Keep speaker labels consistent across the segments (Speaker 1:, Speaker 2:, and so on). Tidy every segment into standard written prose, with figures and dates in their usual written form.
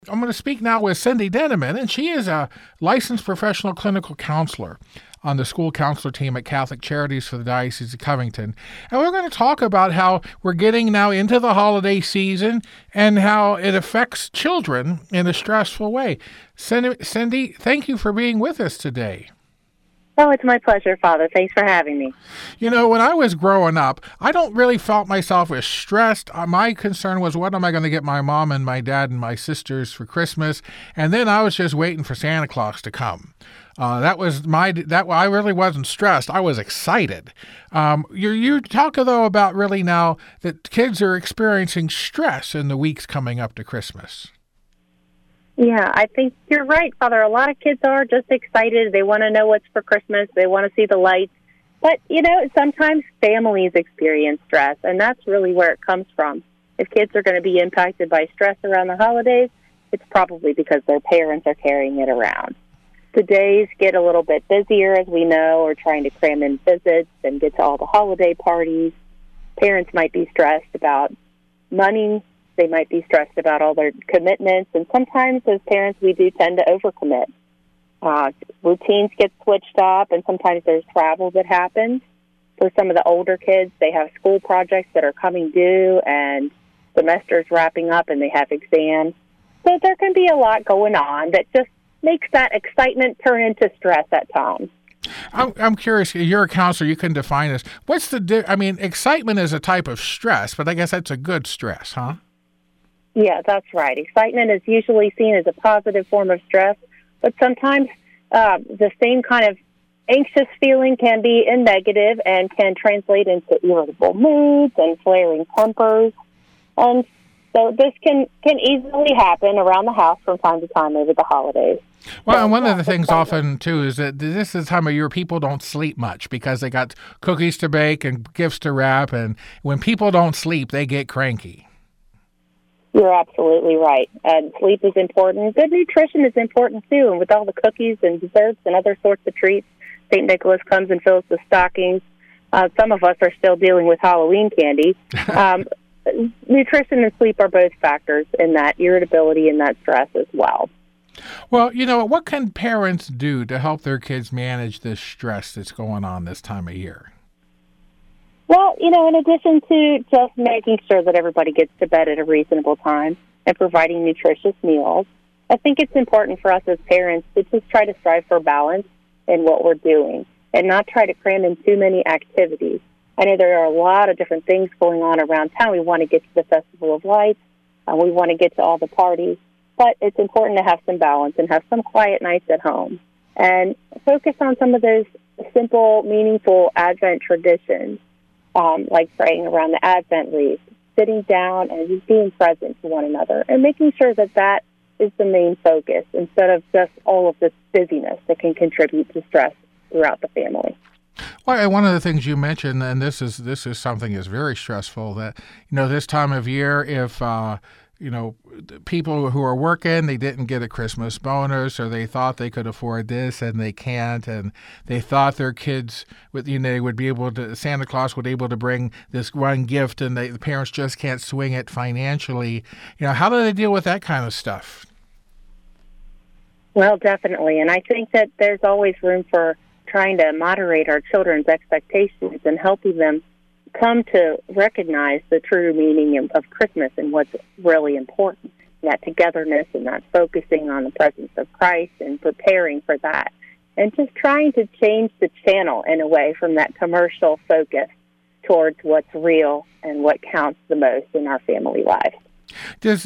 Speaker 1: I'm going to speak now with Cindy Denneman, and she is a licensed professional clinical counselor on the school counselor team at Catholic Charities for the Diocese of Covington. And we're going to talk about how we're getting now into the holiday season and how it affects children in a stressful way. Cindy, thank you for being with us today.
Speaker 2: Oh, it's my pleasure, Father. Thanks for having me.
Speaker 1: You know, when I was growing up, I don't really felt myself as stressed. My concern was, what am I going to get my mom and my dad and my sisters for Christmas? And then I was just waiting for Santa Claus to come. I really wasn't stressed. I was excited. You talk, though, about really now that kids are experiencing stress in the weeks coming up to Christmas.
Speaker 2: Yeah, I think you're right, Father. A lot of kids are just excited. They want to know what's for Christmas. They want to see the lights. But, sometimes families experience stress, and that's really where it comes from. If kids are going to be impacted by stress around the holidays, it's probably because their parents are carrying it around. The days get a little bit busier, as we know, or trying to cram in visits and get to all the holiday parties. Parents might be stressed about money. They might be stressed about all their commitments, and sometimes as parents we do tend to overcommit. Routines get switched up, and sometimes there's travel that happens. For some of the older kids, they have school projects that are coming due, and semester's wrapping up, and they have exams. So there can be a lot going on that just makes that excitement turn into stress at times.
Speaker 1: I'm curious, you're a counselor, you can define this. Excitement is a type of stress, but I guess that's a good stress, huh?
Speaker 2: Yeah, that's right. Excitement is usually seen as a positive form of stress, but sometimes the same kind of anxious feeling can be a negative and can translate into irritable moods and flaring tempers. And so this can easily happen around the house from time to time over the holidays.
Speaker 1: Well, and one of the things often, too, is that this is the time of year people don't sleep much because they got cookies to bake and gifts to wrap, and when people don't sleep, they get cranky.
Speaker 2: You're absolutely right. Sleep is important. Good nutrition is important, too. And with all the cookies and desserts and other sorts of treats, St. Nicholas comes and fills the stockings. Some of us are still dealing with Halloween candy. Nutrition and sleep are both factors in that irritability and that stress as well.
Speaker 1: Well, what can parents do to help their kids manage this stress that's going on this time of year?
Speaker 2: Well, in addition to just making sure that everybody gets to bed at a reasonable time and providing nutritious meals, I think it's important for us as parents to just try to strive for balance in what we're doing and not try to cram in too many activities. I know there are a lot of different things going on around town. We want to get to the Festival of Lights, and we want to get to all the parties, but it's important to have some balance and have some quiet nights at home and focus on some of those simple, meaningful Advent traditions. Like praying around the Advent wreath, sitting down and just being present to one another, and making sure that is the main focus instead of just all of this busyness that can contribute to stress throughout the family.
Speaker 1: Well, one of the things you mentioned, and this is something that's very stressful, that this time of year, if people who are working, they didn't get a Christmas bonus, or they thought they could afford this and they can't, and they thought their kids would be able to, Santa Claus would be able to bring this one gift, and the parents just can't swing it financially. How do they deal with that kind of stuff?
Speaker 2: Well, definitely, and I think that there's always room for trying to moderate our children's expectations and helping them come to recognize the true meaning of Christmas and what's really important, that togetherness and that focusing on the presence of Christ and preparing for that, and just trying to change the channel in a way from that commercial focus towards what's real and what counts the most in our family lives.
Speaker 1: Does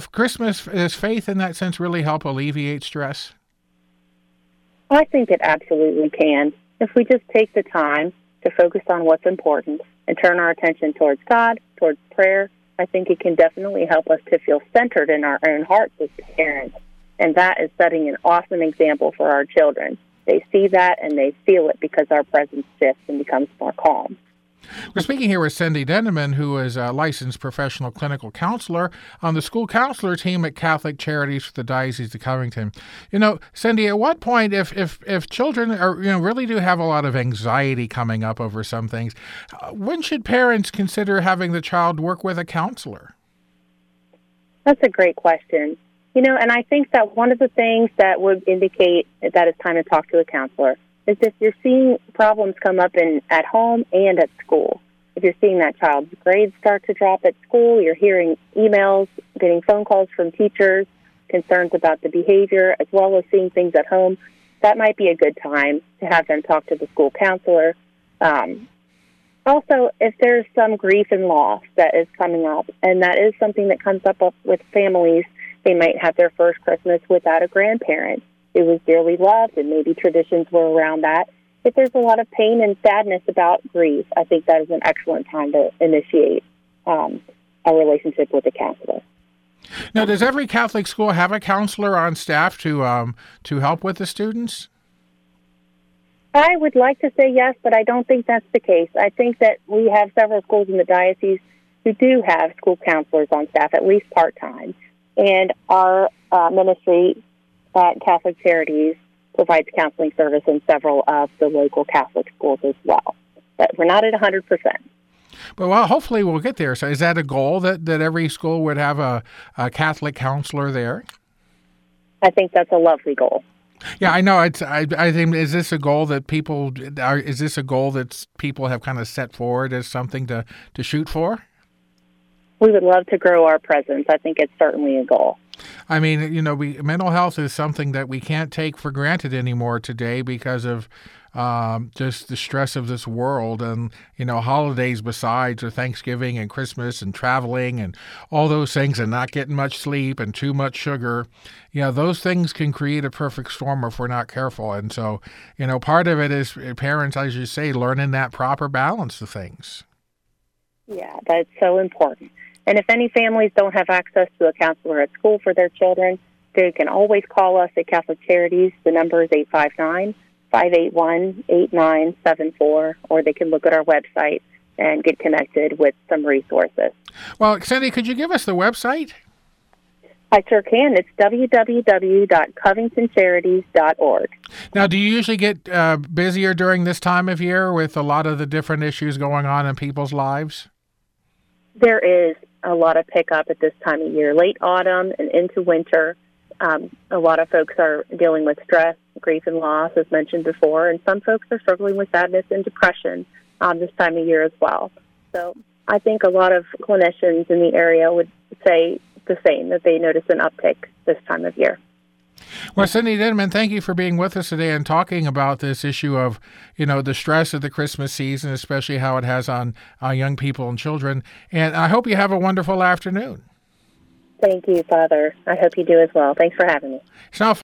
Speaker 1: faith in that sense really help alleviate stress?
Speaker 2: I think it absolutely can. If we just take the time to focus on what's important and turn our attention towards God, towards prayer, I think it can definitely help us to feel centered in our own hearts as parents. And that is setting an awesome example for our children. They see that and they feel it because our presence shifts and becomes more calm.
Speaker 1: We're speaking here with Cindy Denneman, who is a licensed professional clinical counselor on the school counselor team at Catholic Charities for the Diocese of Covington. Cindy, at what point, if children are really do have a lot of anxiety coming up over some things, when should parents consider having the child work with a counselor?
Speaker 2: That's a great question. And I think that one of the things that would indicate that it's time to talk to a counselor is if you're seeing problems come up at home and at school. If you're seeing that child's grades start to drop at school, you're hearing emails, getting phone calls from teachers, concerns about the behavior, as well as seeing things at home, that might be a good time to have them talk to the school counselor. Also, if there's some grief and loss that is coming up, and that is something that comes up with families, they might have their first Christmas without a grandparent who was dearly loved, and maybe traditions were around that. If there's a lot of pain and sadness about grief, I think that is an excellent time to initiate a relationship with a counselor.
Speaker 1: Now, does every Catholic school have a counselor on staff to help with the students?
Speaker 2: I would like to say yes, but I don't think that's the case. I think that we have several schools in the diocese who do have school counselors on staff, at least part-time. And our ministry at Catholic Charities provides counseling service in several of the local Catholic schools as well. But we're not at 100%.
Speaker 1: But, well, hopefully we'll get there. So is that a goal that every school would have a Catholic counselor there?
Speaker 2: I think that's a lovely goal.
Speaker 1: Yeah, I know. I think, is this a goal that people have kind of set forward as something to shoot for?
Speaker 2: We would love to grow our presence. I think it's certainly a goal.
Speaker 1: I mean, mental health is something that we can't take for granted anymore today because of just the stress of this world, and holidays besides, or Thanksgiving and Christmas and traveling and all those things, and not getting much sleep and too much sugar. Those things can create a perfect storm if we're not careful. And so, part of it is parents, as you say, learning that proper balance of things.
Speaker 2: Yeah, that's so important. And if any families don't have access to a counselor at school for their children, they can always call us at Catholic Charities. The number is 859-581-8974, or they can look at our website and get connected with some resources.
Speaker 1: Well, Cindy, could you give us the website?
Speaker 2: I sure can. It's www.covingtoncharities.org.
Speaker 1: Now, do you usually get busier during this time of year with a lot of the different issues going on in people's lives?
Speaker 2: There is a lot of pickup at this time of year. Late autumn and into winter, a lot of folks are dealing with stress, grief, and loss, as mentioned before, and some folks are struggling with sadness and depression this time of year as well. So I think a lot of clinicians in the area would say the same, that they notice an uptick this time of year.
Speaker 1: Well, Cindy Dinman, thank you for being with us today and talking about this issue of, the stress of the Christmas season, especially how it has on young people and children. And I hope you have a wonderful afternoon.
Speaker 2: Thank you, Father. I hope you do as well. Thanks for having me.
Speaker 1: It's now